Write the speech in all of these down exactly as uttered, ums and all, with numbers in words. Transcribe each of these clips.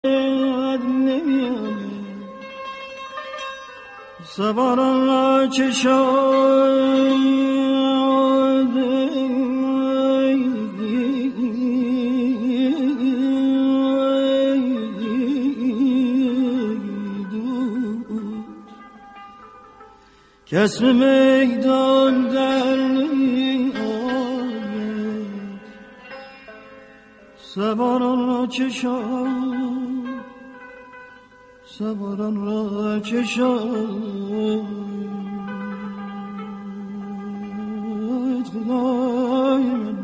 سواران را چشاد کس به میدان در نمی آید سواران را چشاد سواران را چشاد خدای من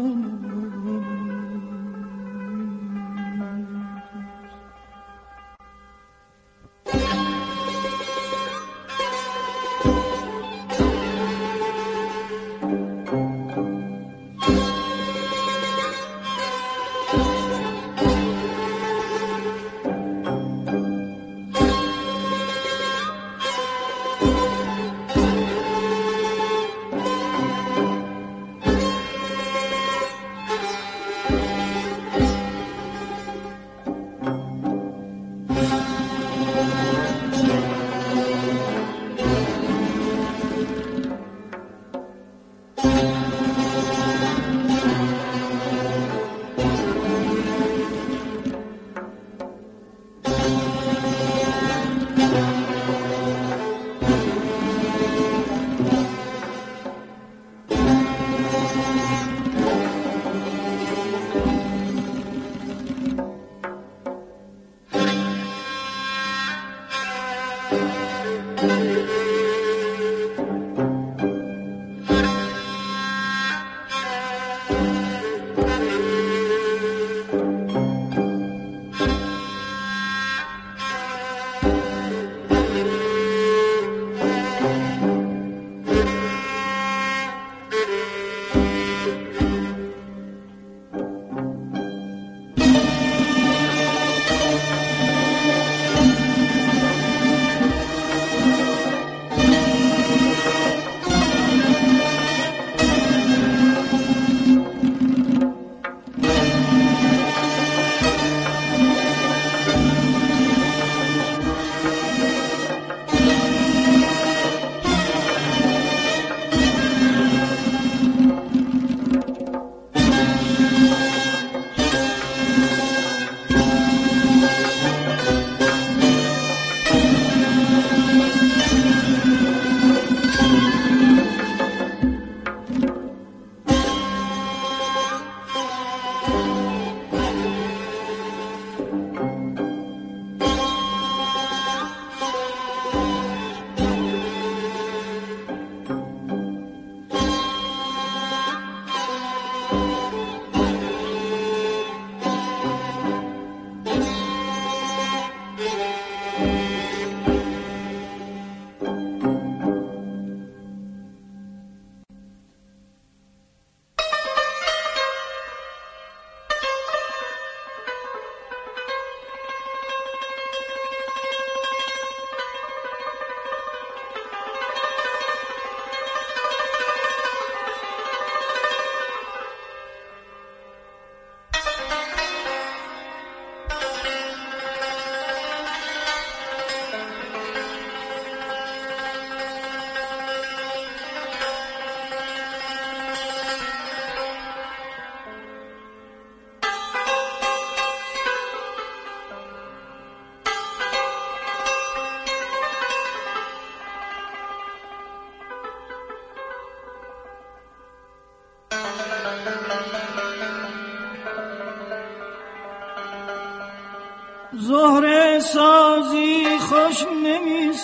زهره سازی خوش نمی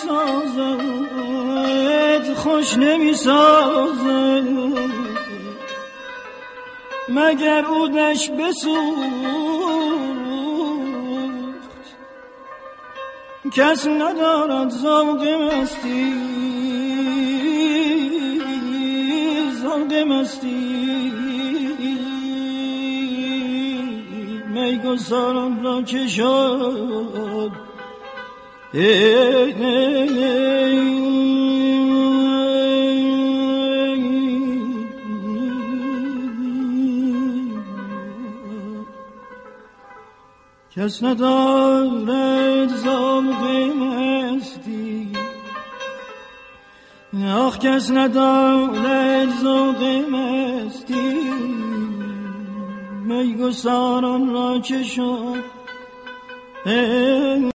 سازد خوش نمی سازد مگر عودش بسوخت کس ندارد ذوق مستی ذوق مستی میگساران را چشاد ای ای ای کس ندارد ذوق مستی، آخ کس ندارد ذوق مستی، میگساران را چه شد